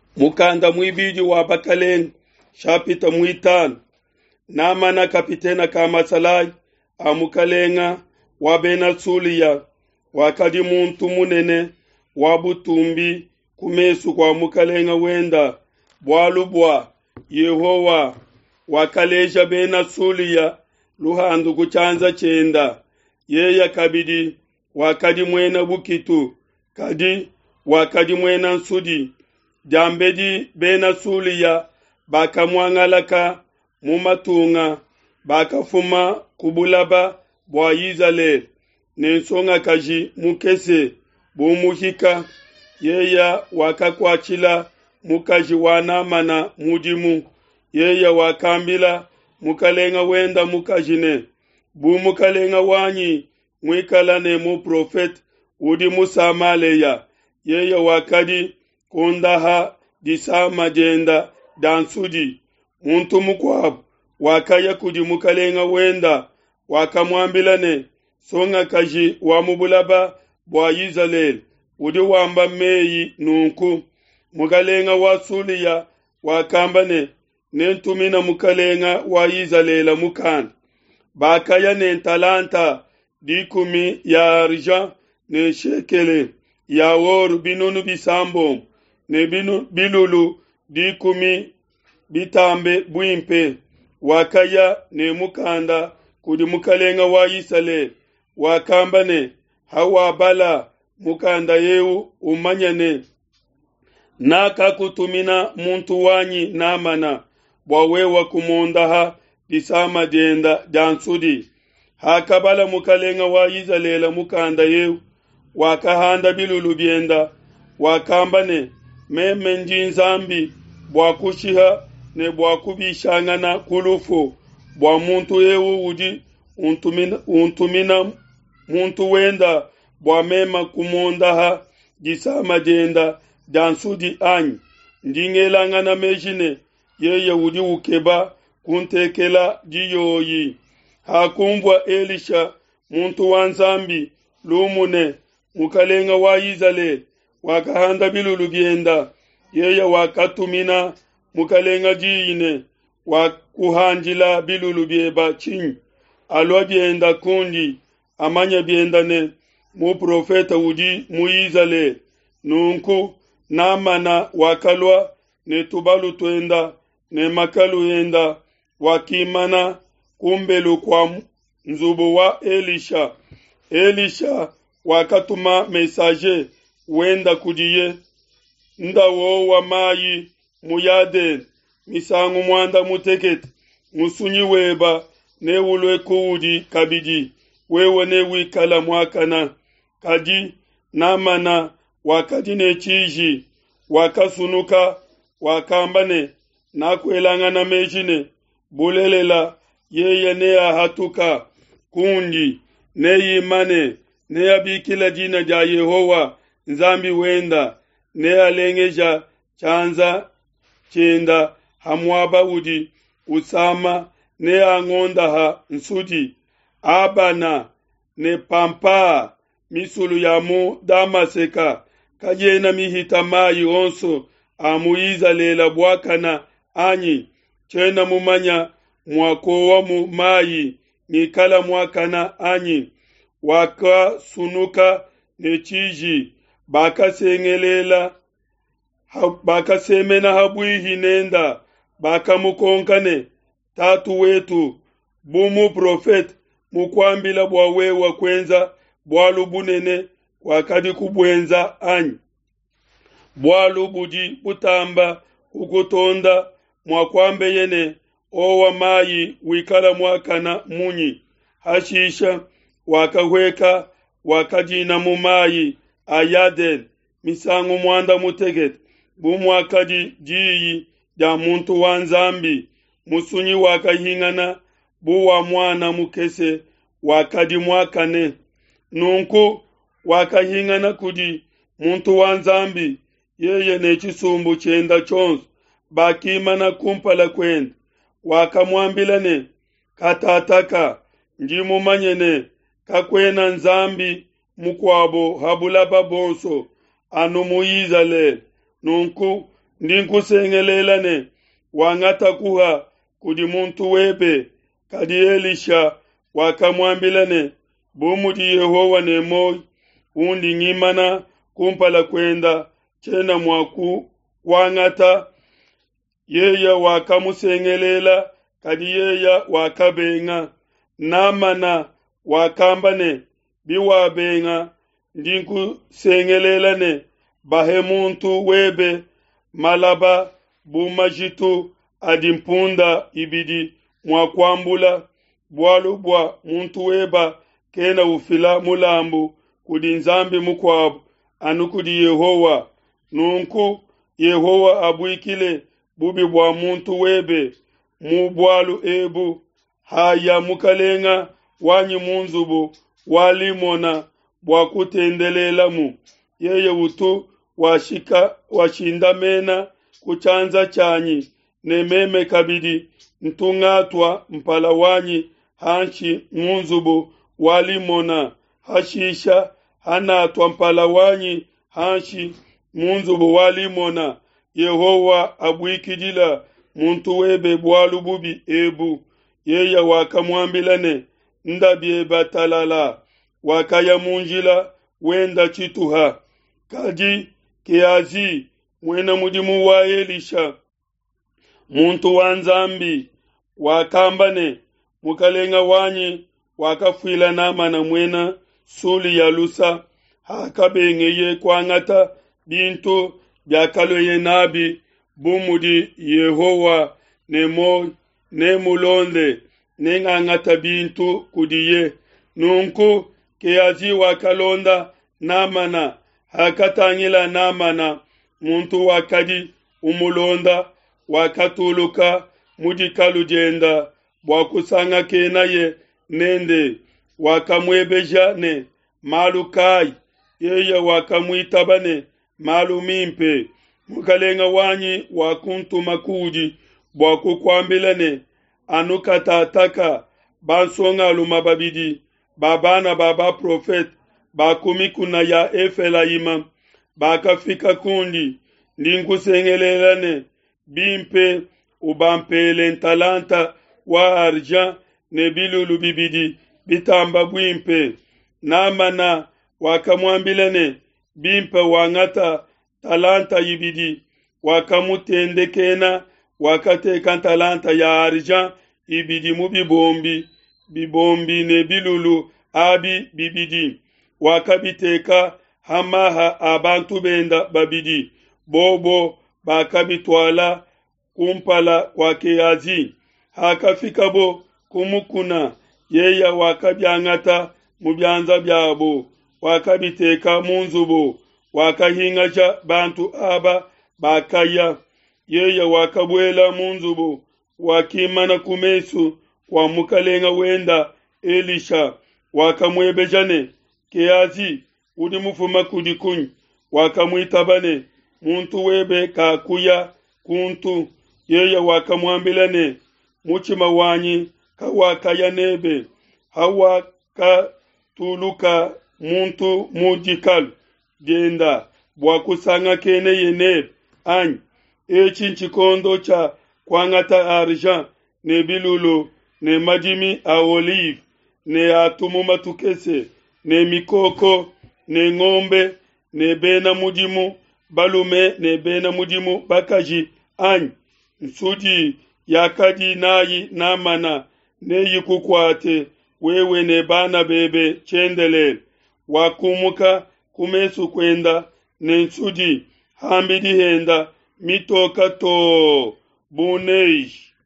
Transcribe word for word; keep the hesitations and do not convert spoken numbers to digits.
mukanda mwibiji wa bakaleng shapita muitano namana kapitena kamasalai amukalenga wabena suliya wakadi muntu munene wabutumbi kumesu kwa mukalenga wenda bwalubwa Yehowa wakaleja bena suliya luhandu kuchanza chenda yeya kabidi wakadi mwena bukitu kadi wakadi mwena nsudi jambedi bena suliya baka mwangalaka mumatunga baka fuma kubulaba bwa Yizale nensonga kaji mukese bumuhika yeya wakakwachila mukaji wanamana mudimu yeya wakambila mukalenga wenda mukajine bumukalenga wanyi mwikalane mu profet udi musamaleya yeya wakadi kundaha disama jenda dansudi muntu mukwabu wakaya kudi mukalenga wenda wakamwambilane songa kaji wa mubulaba bwa Yizalel udi wamba meyi nunku mukalenga wa suliya wakambane nentumina mukalenga wa Yizalela mukana bakaya nentalanta dikumi ya arja ne shekele ya woru binunu bisambo ne binu bilulu dikumi bitambe buimpe wakaya ne mukanda kudi mukalenga wa Yisale wakambane hawa bala mukanda yeu umanyane naka kutumina muntu wanyi namana bwawewa kumondaha disama jenda jansudi hakabala mukalenga wa Yizalela mukanda yeu wakahanda bilulu bienda wakambane meme njinzambi bwa kushiha ne bwa kubishangana kulufu bwa muntu yeu udi untumina, untumina muntu wenda bwa mema kumondaha disama jenda jansudi anyi ndingelangana mejine yeye udi ukeba kuntekela jiyoyi hakumbwa Elisha muntu wanzambi lumune mukalenga wa Yizale wakahanda bilulu bienda yeye wakatumina mukalenga jine wakuhanjila bilulu bieba chinyi alwa bienda kundi amanya bienda ne mu profeta udi mu Yizale nunku namana wakalwa ne tubalu twenda ne makalu yenda wakimana kumbelu kwa nzubu wa Elisha Elisha wakatuma mesaje wenda kudiye ndawo wa mayi muyade misangu mwanda mutekete musunyi weba ne ulwe kuudi kabidi wewe ne wikala mwakana kadi namana wakadi ne chiji wakasunuka wakambane nakwelangana mejine bulelela yeye ne ahatuka kundi ne yimane ne abikila jina ja Yehowa nzambi wenda ne alengeja chanza chenda hamwaba udi usama ne angonda ha nsudi abana ne pampa misulu ya mu damaseka kajena mihita mayi onso amuiza lela bwakana anyi chena mumanya mwako wa mu mayi nikala mwakana anyi waka sunuka nechiji baka sengelela ha, baka semena habuihi nenda baka mukonkane tatu wetu bumu profet mukwambila bwawewa kwenza bwalu bunene wakadi kubwenza anyi bwalu budi butamba kukutonda mwakwambe yene owa mayi wikala mwakana munyi hashisha wakahweka wakajina mumayi ayaden misangu mwanda muteget bumwakadi jiyi ja muntu wanzambi musunyi wakahingana buwa mwana mukese wakadi mwakane nunku wakahingana kudi muntu wanzambi yeye nechisumbu chenda chonso bakimana kumpala kwenda wakamwambilane katataka njimumanyene kakwena nzambi mukwabo habulaba bonso anu mu Yizale nunku ndinkusengelelane wangata kuha kudi muntu webe kadi Elisha wakamwambilane bumudi Yehowa nemoi undi ngimana kumpala kwenda chena mwaku wangata yeya wakamusengelela kadi yeya wakabenga namana wakambane biwabenga ndinkusengelelane bahe muntu webe malaba bumajitu adimpunda ibidi mwakwambula bwalu bwa muntu weba kena ufila mulambu kudi nzambi mukwabu anukudi Yehowa nunku Yehowa abuikile bubi bwa muntu webe mu bwalu ebu haya mukalenga wanyi munzubu walimona bwa kutendelelamu yeye utu washika washindamena kuchanza chanyi nememe kabidi ntungatwa mpala wanyi hanshi munzubu walimona hashisha hanatwa mpala wanyi hanshi munzubu walimona Yehowa abuikidila muntu webe bwalu bubi ebu yeya wakamwambilane ndabye batalala wakaya munjila wenda chituha kadi Gehazi mwena mudimu wa Elisha muntu wanzambi wakambane mukalenga wanyi wakafwila namana mwena suli ya lusa hakabengeye kwangata bintu byakaloye nabi bumudi Yehowa nemo nemulonde nengangata bintu kudiye nunku Gehazi wakalonda namana hakatangila namana muntu wakadi umulonda wakatuluka mudikalu jenda wakusanga kenaye nende wakamwebeja ne malukai yeye wakamwitabane malumimpe mukalenga wanyi wakuntuma kudi bwakukwambilane anukatataka bansonga lumababidi babana baba profet bakumikuna ya efela ima bakafika kundi ndinkusengelelane bimpe ubampele ntalanta wa arja ne bilulu bibidi bitamba bwimpe namana wakamwambilane bimpe wangata talanta yibidi wakamutendekena wakateka talanta ya arja ibidi mubibombi bibombi ne bilulu abi bibidi wakabiteka hamaha abantu benda babidi bobo bakabitwala kumpala kwa Gehazi hakafika bo kumukuna yeya wakabyangata mubyanza byabo wakabiteka munzubo wakahingaja bantu aba bakaya yeya wakabwela munzubo wakimana kumesu kwa mukalenga wenda Elisha wakamwebejane Gehazi udi mufuma kudikunyi wakamwitabane muntu webe kakuya kuntu yeya wakamwambilane muchima wanyi kawakaya nebe hawa ka tuluka muntu mujikal genda bwakusanga kene yenebe anyi echi nchikondo cha kwangata arjan ne bilulu ne majimi a olive ne atumu matukese ne mikoko ne ngombe ne bena mujimu balume ne bena mujimu bakaji anyi nsudi yakadi nayi namana ne yikukwate wewe ne bana bebe chendelele wakumuka kumesu kwenda ne nsudi hambidi henda mitoka to buneish